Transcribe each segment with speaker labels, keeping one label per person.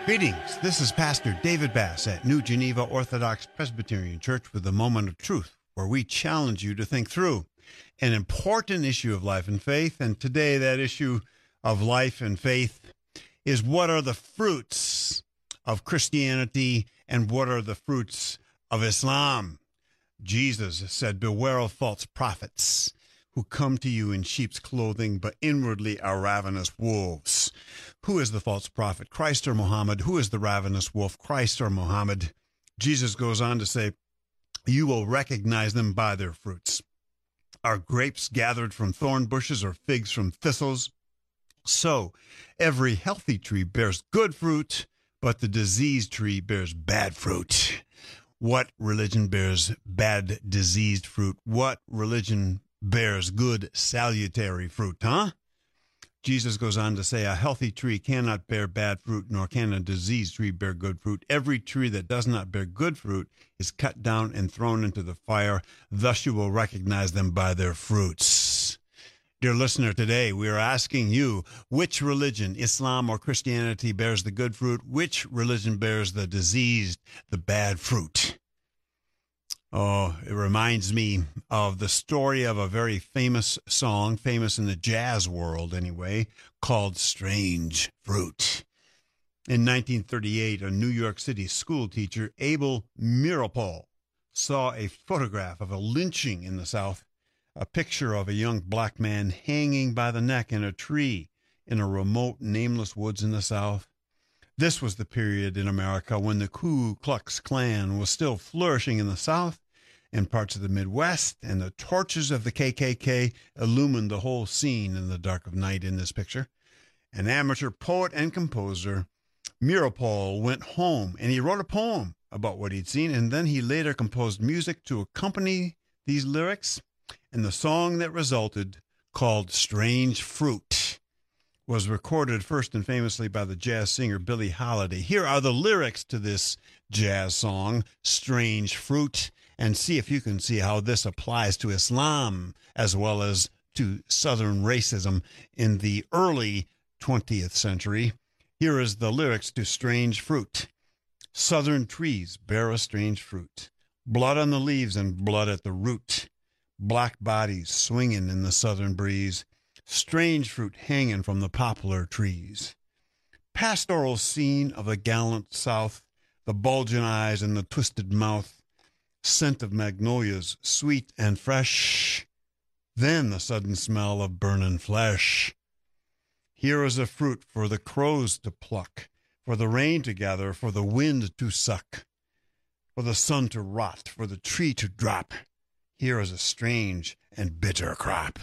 Speaker 1: Greetings. This is Pastor David Bass at New Geneva Orthodox Presbyterian Church with a moment of truth, where we challenge you to think through an important issue of life and faith. And today, that issue of life and faith is, what are the fruits of Christianity and what are the fruits of Islam? Jesus said, "Beware of false prophets who come to you in sheep's clothing, but inwardly are ravenous wolves." Who is the false prophet, Christ or Muhammad? Who is the ravenous wolf, Christ or Muhammad? Jesus goes on to say, "You will recognize them by their fruits. Are grapes gathered from thorn bushes or figs from thistles? So every healthy tree bears good fruit, but the diseased tree bears bad fruit." What religion bears bad, diseased fruit? What religion bears good, salutary fruit, huh? Jesus goes on to say, "A healthy tree cannot bear bad fruit, nor can a diseased tree bear good fruit. Every tree that does not bear good fruit is cut down and thrown into the fire. Thus you will recognize them by their fruits." Dear listener, today we are asking you, which religion, Islam or Christianity, bears the good fruit? Which religion bears the diseased, the bad fruit? Oh, it reminds me of the story of a very famous song, famous in the jazz world anyway, called "Strange Fruit." In 1938, a New York City school teacher, Abel Meeropol, saw a photograph of a lynching in the South, a picture of a young black man hanging by the neck in a tree in a remote, nameless woods in the South. This was the period in America when the Ku Klux Klan was still flourishing in the South and parts of the Midwest, and the torches of the KKK illumined the whole scene in the dark of night in this picture. An amateur poet and composer, Meeropol went home and he wrote a poem about what he'd seen, and then he later composed music to accompany these lyrics. And the song that resulted, called "Strange Fruit," was recorded first and famously by the jazz singer Billie Holiday. Here are the lyrics to this jazz song, "Strange Fruit," and see if you can see how this applies to Islam as well as to Southern racism in the early 20th century. Here is the lyrics to "Strange Fruit." "Southern trees bear a strange fruit, blood on the leaves and blood at the root. Black bodies swinging in the southern breeze, strange fruit hanging from the poplar trees. Pastoral scene of the gallant South, the bulging eyes and the twisted mouth, scent of magnolias, sweet and fresh, then the sudden smell of burning flesh. Here is a fruit for the crows to pluck, for the rain to gather, for the wind to suck, for the sun to rot, for the tree to drop. Here is a strange and bitter crop."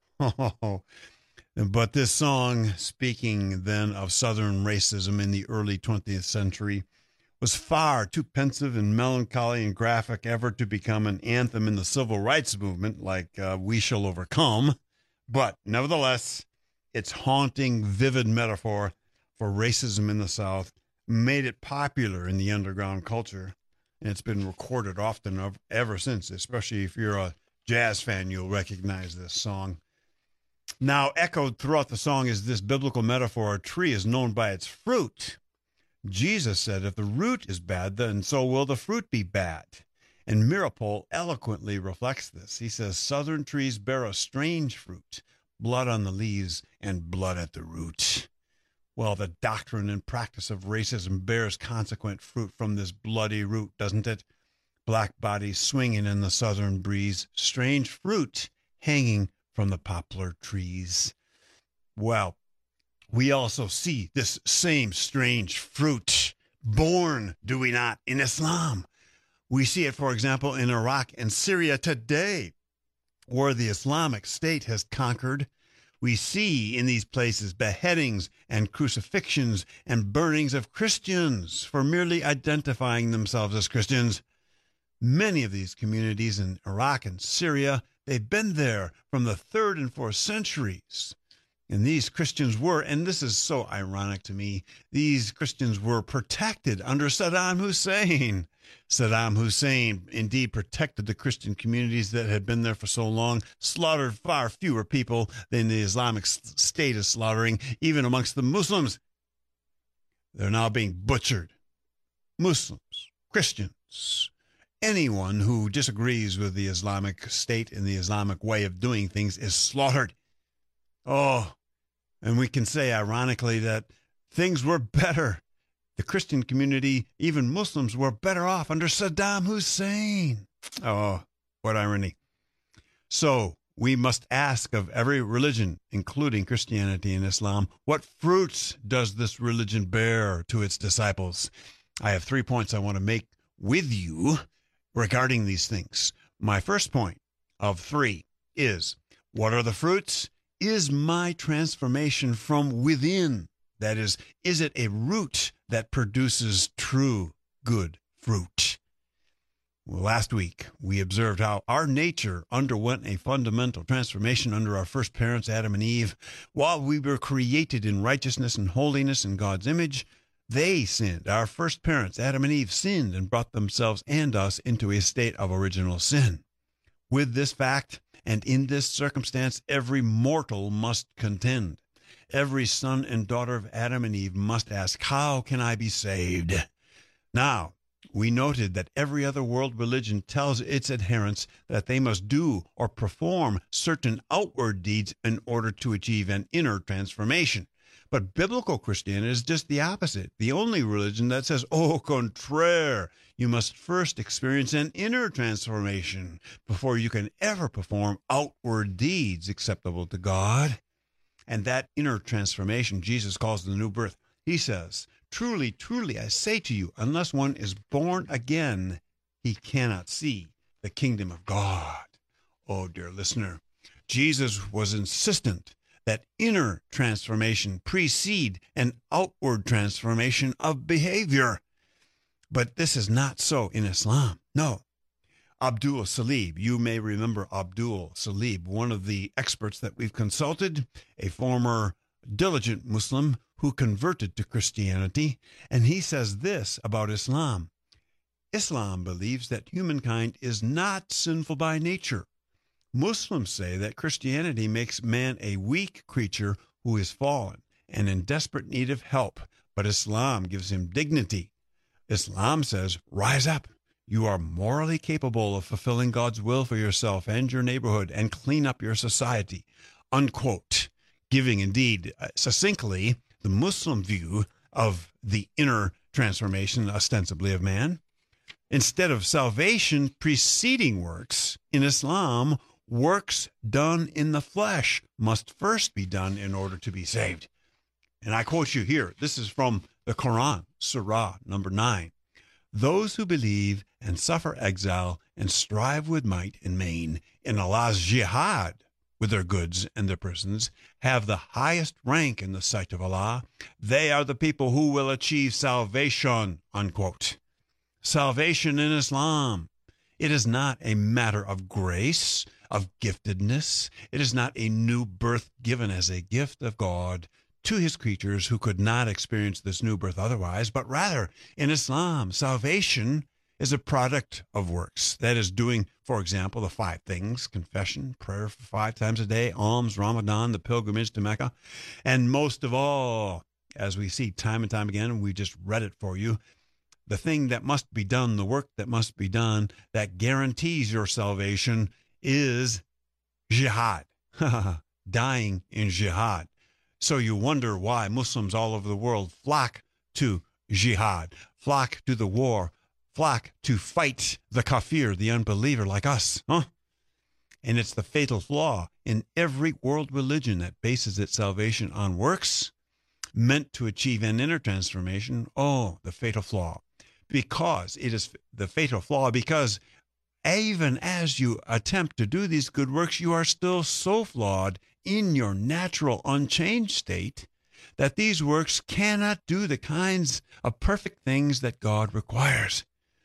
Speaker 1: But this song, speaking then of Southern racism in the early 20th century, was far too pensive and melancholy and graphic ever to become an anthem in the civil rights movement like "We Shall Overcome." But nevertheless, its haunting, vivid metaphor for racism in the South made it popular in the underground culture. And it's been recorded often ever since, especially if you're a jazz fan, you'll recognize this song. Now, echoed throughout the song is this biblical metaphor: a tree is known by its fruit. Jesus said, if the root is bad, then so will the fruit be bad. And Meeropol eloquently reflects this. He says, "Southern trees bear a strange fruit, blood on the leaves and blood at the root." Well, the doctrine and practice of racism bears consequent fruit from this bloody root, doesn't it? Black bodies swinging in the southern breeze, strange fruit hanging from the poplar trees. Well, we also see this same strange fruit born, do we not, in Islam? We see it, for example, in Iraq and Syria today, where the Islamic State has conquered. We see in these places beheadings and crucifixions and burnings of Christians for merely identifying themselves as Christians. Many of these communities in Iraq and Syria, they've been there from the 3rd and 4th centuries. And these Christians were, and this is so ironic to me, these Christians were protected under Saddam Hussein. Saddam Hussein indeed protected the Christian communities that had been there for so long, slaughtered far fewer people than the Islamic State is slaughtering, even amongst the Muslims. They're now being butchered. Muslims, Christians, anyone who disagrees with the Islamic State and the Islamic way of doing things is slaughtered. Oh, and we can say ironically that things were better. The Christian community, even Muslims, were better off under Saddam Hussein. Oh, what irony. So we must ask of every religion, including Christianity and Islam, what fruits does this religion bear to its disciples? I have 3 points I want to make with you regarding these things. My first point of 3 is, what are the fruits? Is my transformation from within? That is it a root that produces true good fruit? Well, last week, we observed how our nature underwent a fundamental transformation under our first parents, Adam and Eve. While we were created in righteousness and holiness in God's image, they sinned. Our first parents, Adam and Eve, sinned and brought themselves and us into a state of original sin. With this fact, and in this circumstance, every mortal must contend. Every son and daughter of Adam and Eve must ask, how can I be saved? Now, we noted that every other world religion tells its adherents that they must do or perform certain outward deeds in order to achieve an inner transformation. But biblical Christianity is just the opposite. The only religion that says, au contraire, you must first experience an inner transformation before you can ever perform outward deeds acceptable to God. And that inner transformation Jesus calls the new birth. He says, truly, truly, I say to you, unless one is born again, he cannot see the kingdom of God. Oh, dear listener, Jesus was insistent that inner transformation precede an outward transformation of behavior. But this is not so in Islam. No. Abdul Salib, you may remember Abdul Salib, one of the experts that we've consulted, a former diligent Muslim who converted to Christianity, and he says this about Islam. Islam believes that humankind is not sinful by nature. Muslims say that Christianity makes man a weak creature who is fallen and in desperate need of help, but Islam gives him dignity. Islam says, rise up. You are morally capable of fulfilling God's will for yourself and your neighborhood and clean up your society, unquote. Giving indeed, succinctly, the Muslim view of the inner transformation, ostensibly, of man. Instead of salvation preceding works, in Islam, works done in the flesh must first be done in order to be saved. And I quote you here. This is from the Quran, Surah number 9. Those who believe and suffer exile and strive with might and main in Allah's jihad with their goods and their persons have the highest rank in the sight of Allah. They are the people who will achieve salvation, unquote. Salvation in Islam. It is not a matter of grace, of giftedness. It is not a new birth given as a gift of God to his creatures who could not experience this new birth otherwise, but rather in Islam, salvation is a product of works. That is doing, for example, the 5 things: confession, prayer for 5 times a day, alms, Ramadan, the pilgrimage to Mecca. And most of all, as we see time and time again, we just read it for you, the thing that must be done, the work that must be done that guarantees your salvation is jihad, dying in jihad. So you wonder why Muslims all over the world flock to jihad, flock to the war, flock to fight the kafir, the unbeliever like us. And it's the fatal flaw in every world religion that bases its salvation on works meant to achieve an inner transformation. Oh, the fatal flaw. Because it is the fatal flaw because even as you attempt to do these good works, you are still so flawed in your natural unchanged state that these works cannot do the kinds of perfect things that God requires.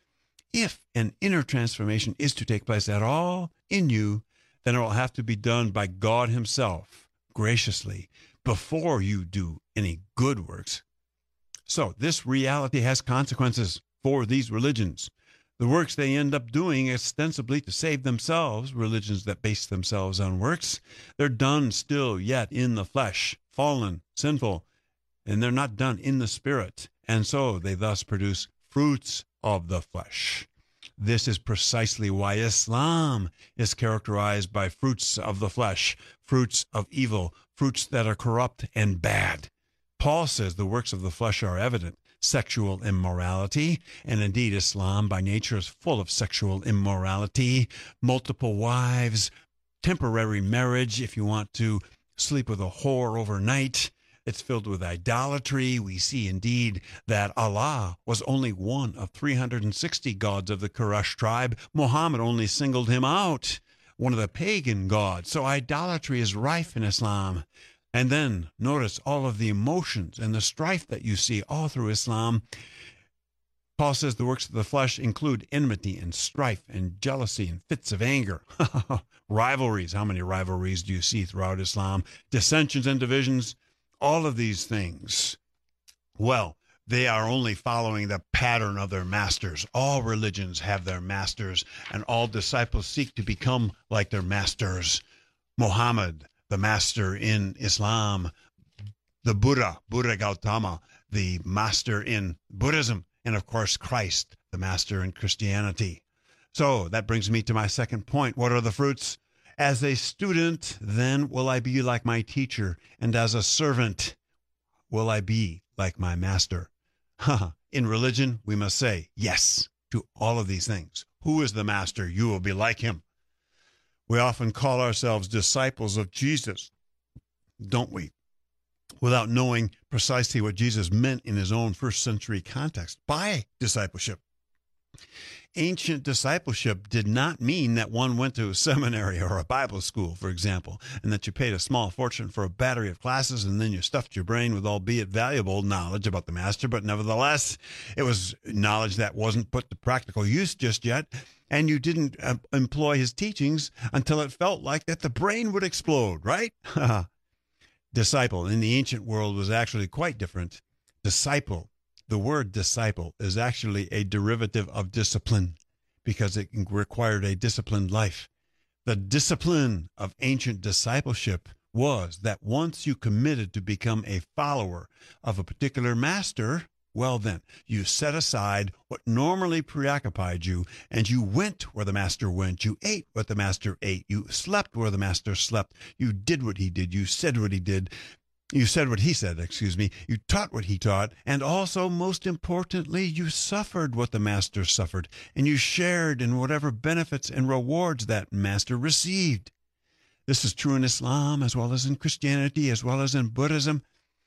Speaker 1: If an inner transformation is to take place at all in you, then it will have to be done by God himself, graciously, before you do any good works. So this reality has consequences for these religions. The works they end up doing ostensibly to save themselves, religions that base themselves on works, they're done still yet in the flesh, fallen, sinful, and they're not done in the spirit. and so they thus produce fruits of the flesh. This is precisely why Islam is characterized by fruits of the flesh, fruits of evil, fruits that are corrupt and bad. Paul says the works of the flesh are evident: sexual immorality, and indeed Islam by nature is full of sexual immorality, multiple wives, temporary marriage if you want to sleep with a whore overnight. It's filled with idolatry. We see indeed that Allah was only one of 360 gods of the Quraysh tribe. Muhammad only singled him out, one of the pagan gods. So idolatry is rife in Islam. And then notice all of the emotions and the strife that you see all through Islam. Paul says the works of the flesh include enmity and strife and jealousy and fits of anger. Rivalries. How many rivalries do you see throughout Islam? Dissensions and divisions. All of these things, well, they are only following the pattern of their masters. All religions have their masters, and all disciples seek to become like their masters. Muhammad, the master in Islam, the Buddha Gautama, the master in Buddhism, and of course Christ, the master in Christianity. So that brings me to my second point. What are the fruits? As a student, then will I be like my teacher, and as a servant will I be like my master. In religion, we must say yes to all of these things. Who is the master? You will be like him. We often call ourselves disciples of Jesus, don't we? Without knowing precisely what Jesus meant in his own first century context by discipleship. Ancient discipleship did not mean that one went to a seminary or a Bible school, for example, and that you paid a small fortune for a battery of classes and then you stuffed your brain with albeit valuable knowledge about the master, but nevertheless, it was knowledge that wasn't put to practical use just yet, and you didn't employ his teachings until it felt like that the brain would explode, right? Disciple in the ancient world was actually quite different. Disciple. The word disciple is actually a derivative of discipline because it required a disciplined life. The discipline of ancient discipleship was that once you committed to become a follower of a particular master, well then, you set aside what normally preoccupied you and you went where the master went. You ate what the master ate. You slept where the master slept. You did what he did. You said what he did. You said what he said, You taught what he taught. And also, most importantly, you suffered what the master suffered. And you shared in whatever benefits and rewards that master received. This is true in Islam as well as in Christianity, as well as in Buddhism.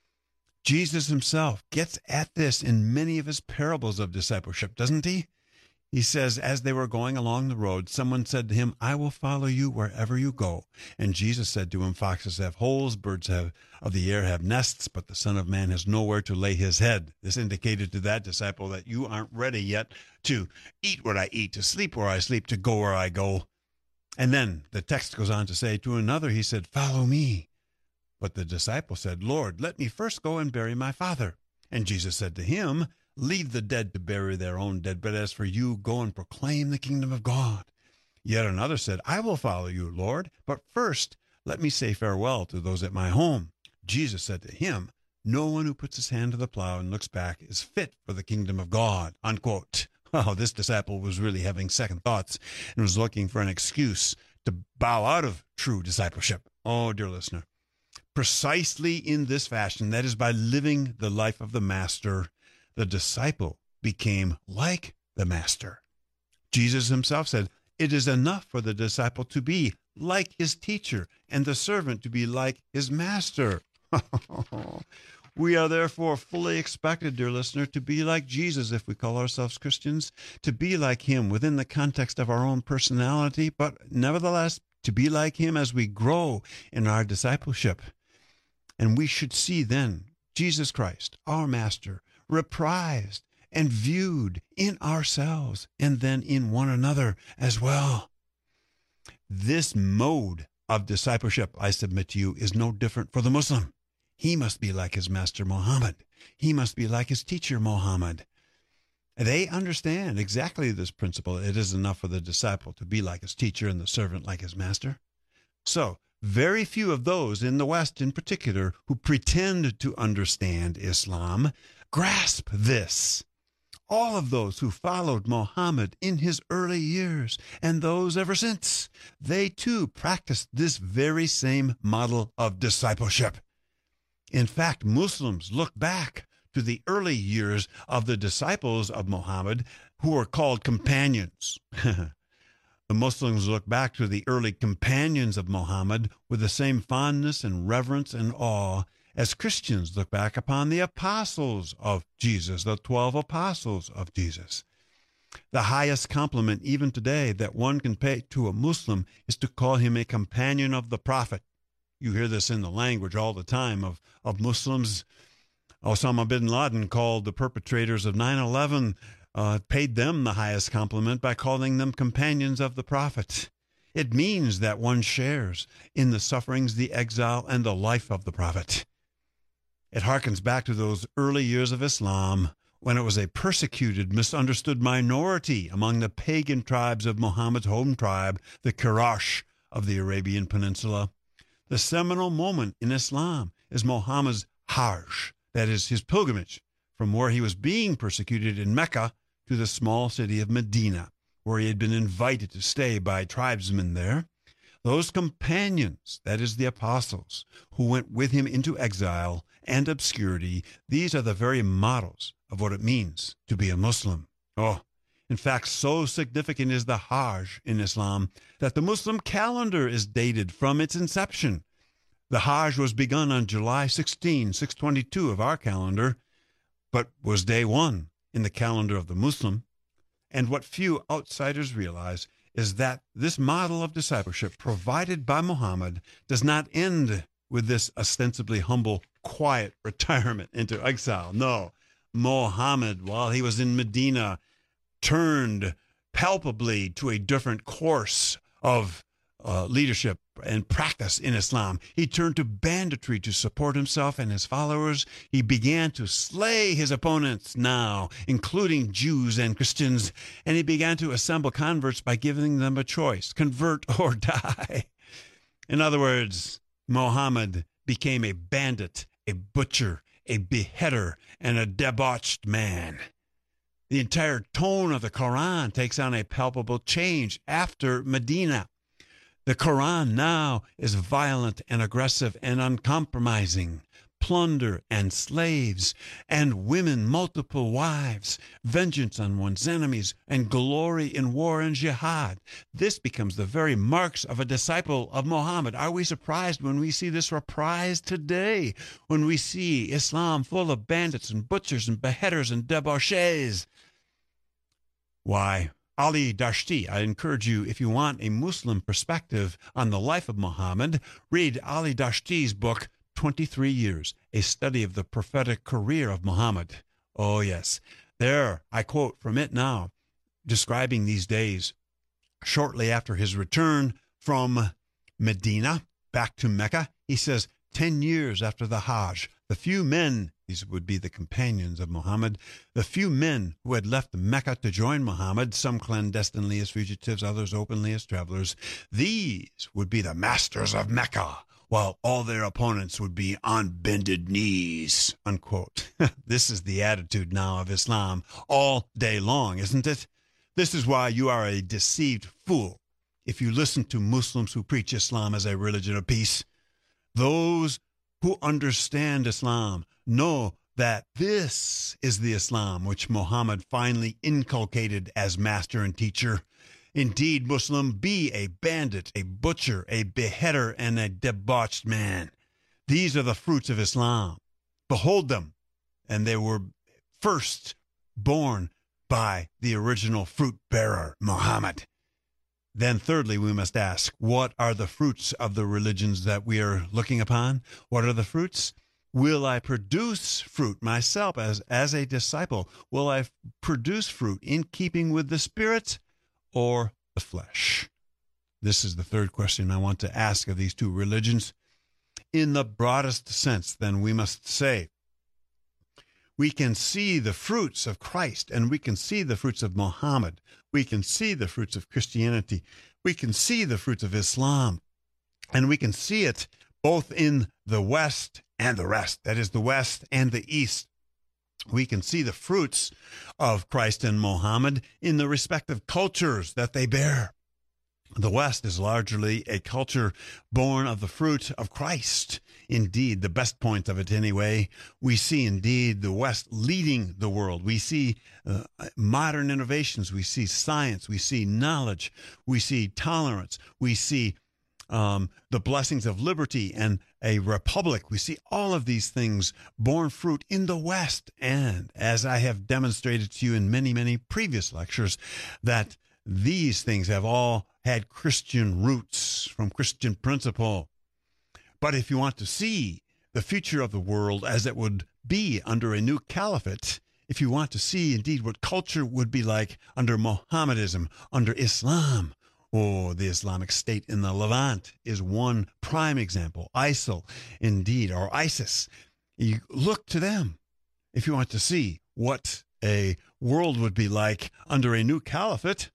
Speaker 1: Jesus himself gets at this in many of his parables of discipleship, doesn't he? He says, as they were going along the road, someone said to him, I will follow you wherever you go. And Jesus said to him, foxes have holes, birds of the air have nests, but the Son of Man has nowhere to lay his head. This indicated to that disciple that you aren't ready yet to eat what I eat, to sleep where I sleep, to go where I go. And then the text goes on to say to another, he said, follow me. But the disciple said, Lord, let me first go and bury my father. And Jesus said to him, leave the dead to bury their own dead, but as for you, go and proclaim the kingdom of God. Yet another said, I will follow you, Lord, but first let me say farewell to those at my home. Jesus said to him, no one who puts his hand to the plow and looks back is fit for the kingdom of God, unquote. Oh, this disciple was really having second thoughts and was looking for an excuse to bow out of true discipleship. Oh, dear listener, precisely in this fashion, that is by living the life of the master, the disciple became like the master. Jesus himself said, it is enough for the disciple to be like his teacher and the servant to be like his master. We are therefore fully expected, dear listener, to be like Jesus if we call ourselves Christians, to be like him within the context of our own personality, but nevertheless to be like him as we grow in our discipleship. And we should see then Jesus Christ, our master, reprised and viewed in ourselves and then in one another as well. This mode of discipleship, I submit to you, is no different for the Muslim. He must be like his master Muhammad. He must be like his teacher Muhammad. They understand exactly this principle. It is enough for the disciple to be like his teacher and the servant like his master. So, very few of those in the West in particular who pretend to understand Islam Grasp this. All of those who followed Muhammad in his early years, and those ever since, they too practiced this very same model of discipleship. In fact, Muslims look back to the early years of the disciples of Muhammad, who were called companions. The Muslims look back to the early companions of Muhammad with the same fondness and reverence and awe as Christians look back upon the apostles of Jesus, the 12 apostles of Jesus. The highest compliment even today that one can pay to a Muslim is to call him a companion of the Prophet. You hear this in the language all the time of Muslims. Osama bin Laden called the perpetrators of 9/11, paid them the highest compliment by calling them companions of the Prophet. It means that one shares in the sufferings, the exile, and the life of the Prophet. It harkens back to those early years of Islam when it was a persecuted, misunderstood minority among the pagan tribes of Muhammad's home tribe, the Quraysh of the Arabian Peninsula. The seminal moment in Islam is Muhammad's Hajj, that is, his pilgrimage from where he was being persecuted in Mecca to the small city of Medina, where he had been invited to stay by tribesmen there. Those companions, that is, the apostles, who went with him into exile and obscurity, these are the very models of what it means to be a Muslim. In fact, so significant is the Hajj in Islam that the Muslim calendar is dated from its inception. The Hajj was begun on July 16, 622 of our calendar, but was day one in the calendar of the Muslim. And what few outsiders realize is that this model of discipleship provided by Muhammad does not end with this ostensibly humble, quiet retirement into exile. No, Muhammad, while he was in Medina, turned palpably to a different course of leadership and practice in Islam. He turned to banditry to support himself and his followers. He began to slay his opponents now, including Jews and Christians, and he began to assemble converts by giving them a choice, convert or die. In other words, Muhammad became a bandit, a butcher, a beheader, and a debauched man. The entire tone of the Quran takes on a palpable change after Medina. The Quran now is violent and aggressive and uncompromising. Plunder and slaves and women, multiple wives, vengeance on one's enemies, and glory in war and jihad. This becomes the very marks of a disciple of Muhammad. Are we surprised when we see this reprised today, when we see Islam full of bandits and butchers and beheaders and debauchees? Why, Ali Dashti, I encourage you, if you want a Muslim perspective on the life of Muhammad, read Ali Dashti's book, 23 Years, a study of the prophetic career of Muhammad. Oh, yes. There, I quote from it now, describing these days shortly after his return from Medina back to Mecca. He says, 10 years after the Hajj, the few men, these would be the companions of Muhammad, the few men who had left Mecca to join Muhammad, some clandestinely as fugitives, others openly as travelers, these would be the masters of Mecca, while all their opponents would be on bended knees, unquote. This is the attitude now of Islam all day long, isn't it? This is why you are a deceived fool if you listen to Muslims who preach Islam as a religion of peace. Those who understand Islam know that this is the Islam which Muhammad finally inculcated as master and teacher. Indeed, Muslim, be a bandit, a butcher, a beheader, and a debauched man. These are the fruits of Islam. Behold them. And they were first born by the original fruit bearer, Muhammad. Then thirdly, we must ask, what are the fruits of the religions that we are looking upon? What are the fruits? Will I produce fruit myself as a disciple? Will I produce fruit in keeping with the Spirit or the flesh? This is the third question I want to ask of these two religions. In the broadest sense, then, we must say, we can see the fruits of Christ, and we can see the fruits of Muhammad. We can see the fruits of Christianity. We can see the fruits of Islam. And we can see it both in the West and the rest. That is, the West and the East. We can see the fruits of Christ and Mohammed in the respective cultures that they bear. The West is largely a culture born of the fruit of Christ. Indeed, the best point of it anyway, we see indeed the West leading the world. We see modern innovations. We see science. We see knowledge. We see tolerance. We see the blessings of liberty and a republic. We see all of these things born fruit in the West. And as I have demonstrated to you in many, many previous lectures, that these things have all had Christian roots from Christian principle. But if you want to see the future of the world as it would be under a new caliphate, if you want to see indeed what culture would be like under Mohammedanism, under Islam, the Islamic State in the Levant is one prime example. ISIL, indeed, or ISIS. You look to them if you want to see what a world would be like under a new caliphate.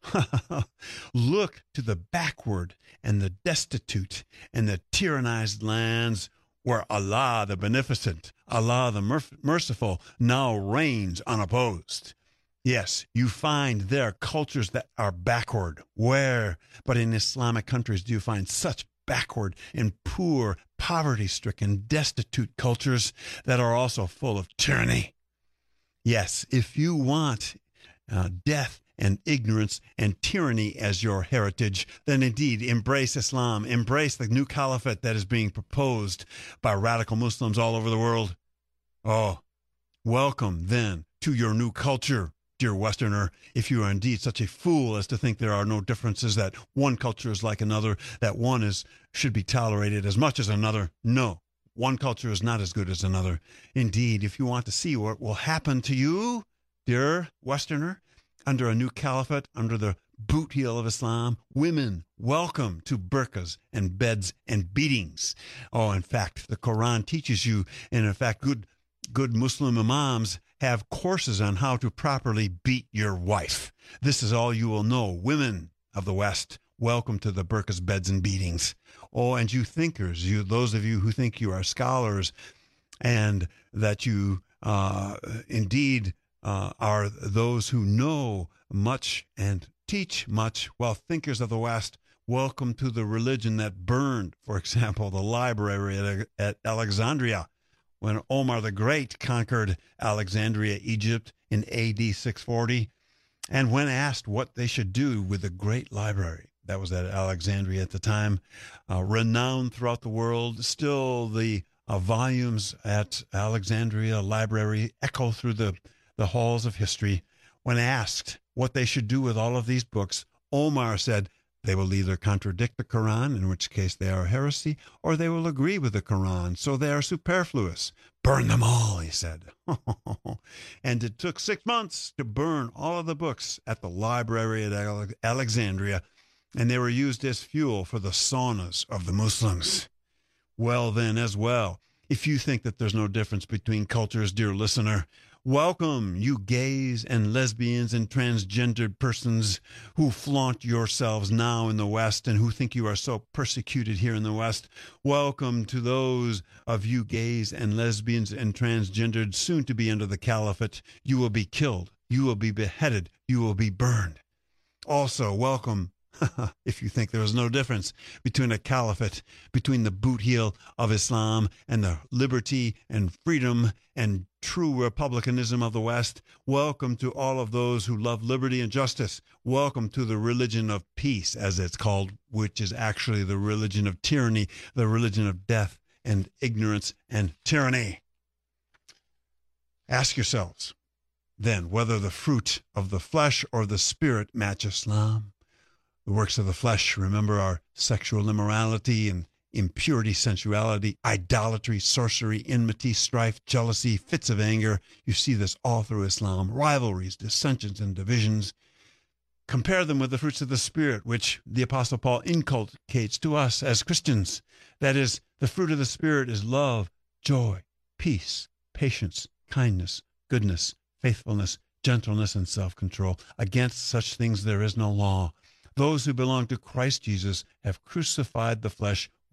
Speaker 1: Look to the backward and the destitute and the tyrannized lands where Allah the Beneficent, Allah the Merciful, now reigns unopposed. Yes, you find there cultures that are backward. Where, but in Islamic countries, do you find such backward and poor, poverty-stricken, destitute cultures that are also full of tyranny? Yes, if you want death and ignorance and tyranny as your heritage, then indeed embrace Islam, embrace the new caliphate that is being proposed by radical Muslims all over the world. Oh, welcome then to your new culture, dear Westerner, if you are indeed such a fool as to think there are no differences, that one culture is like another, that one should be tolerated as much as another. No. One culture is not as good as another. Indeed, if you want to see what will happen to you, dear Westerner, under a new caliphate, under the boot heel of Islam, women, welcome to burqas and beds and beatings. Oh, in fact, the Quran teaches you, and in fact, good Muslim imams have courses on how to properly beat your wife. This is all you will know. Women of the West, welcome to the burqas, beds, and beatings. Oh, and you thinkers, those of you who think you are scholars and that you indeed are those who know much and teach much, well, thinkers of the West, welcome to the religion that burned, for example, the library at Alexandria when Omar the Great conquered Alexandria, Egypt in AD 640. And when asked what they should do with the great library that was at Alexandria at the time, renowned throughout the world, still the volumes at Alexandria Library echo through the halls of history. When asked what they should do with all of these books, Omar said, they will either contradict the Quran, in which case they are heresy, or they will agree with the Quran, so they are superfluous. Burn them all, he said. And it took 6 months to burn all of the books at the library at Alexandria, and they were used as fuel for the saunas of the Muslims. Well, then, as well, if you think that there's no difference between cultures, dear listener, welcome, you gays and lesbians and transgendered persons who flaunt yourselves now in the West and who think you are so persecuted here in the West. Welcome to those of you gays and lesbians and transgendered soon to be under the caliphate. You will be killed. You will be beheaded. You will be burned. Also, welcome, if you think there is no difference between a caliphate, between the boot heel of Islam and the liberty and freedom and true republicanism of the West. Welcome to all of those who love liberty and justice. Welcome to the religion of peace, as it's called, which is actually the religion of tyranny, the religion of death and ignorance and tyranny. Ask yourselves, then, whether the fruit of the flesh or the spirit match Islam. The works of the flesh, remember, are sexual immorality and impurity, sensuality, idolatry, sorcery, enmity, strife, jealousy, fits of anger. You see this all through Islam. Rivalries, dissensions, and divisions. Compare them with the fruits of the Spirit, which the Apostle Paul inculcates to us as Christians. That is, the fruit of the Spirit is love, joy, peace, patience, kindness, goodness, faithfulness, gentleness, and self-control. Against such things there is no law. Those who belong to Christ Jesus have crucified the flesh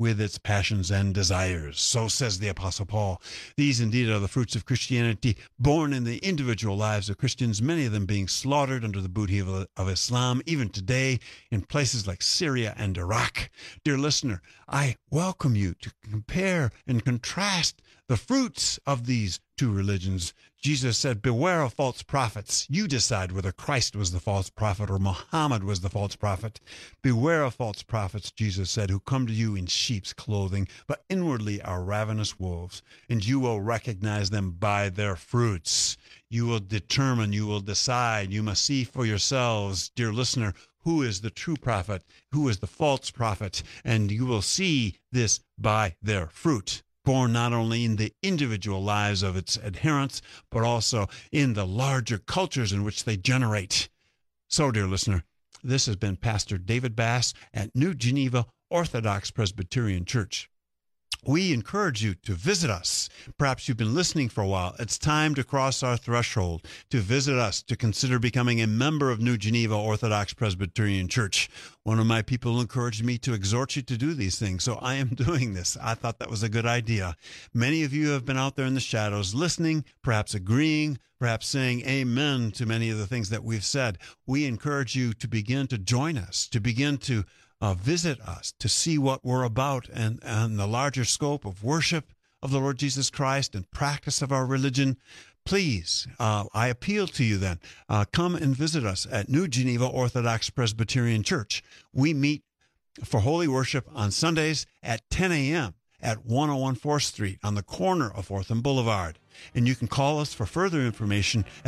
Speaker 1: with its passions and desires. So says the Apostle Paul. These indeed are the fruits of Christianity, born in the individual lives of Christians, many of them being slaughtered under the booty of Islam, even today in places like Syria and Iraq. Dear listener, I welcome you to compare and contrast the fruits of these two religions. Jesus said, beware of false prophets. You decide whether Christ was the false prophet or Muhammad was the false prophet. Beware of false prophets, Jesus said, who come to you in sheep's clothing, but inwardly are ravenous wolves, and you will recognize them by their fruits. You will determine, you will decide, you must see for yourselves, dear listener, who is the true prophet, who is the false prophet, and you will see this by their fruit. Born not only in the individual lives of its adherents, but also in the larger cultures in which they generate. So, dear listener, this has been Pastor David Bass at New Geneva Orthodox Presbyterian Church. We encourage you to visit us. Perhaps you've been listening for a while. It's time to cross our threshold, to visit us, to consider becoming a member of New Geneva Orthodox Presbyterian Church. One of my people encouraged me to exhort you to do these things, so I am doing this. I thought that was a good idea. Many of you have been out there in the shadows listening, perhaps agreeing, perhaps saying amen to many of the things that we've said. We encourage you to begin to join us, to begin to visit us, to see what we're about and the larger scope of worship of the Lord Jesus Christ and practice of our religion. Please, I appeal to you then, come and visit us at New Geneva Orthodox Presbyterian Church. We meet for holy worship on Sundays at 10 a.m. at 101 4th Street on the corner of 4th and Boulevard. And you can call us for further information at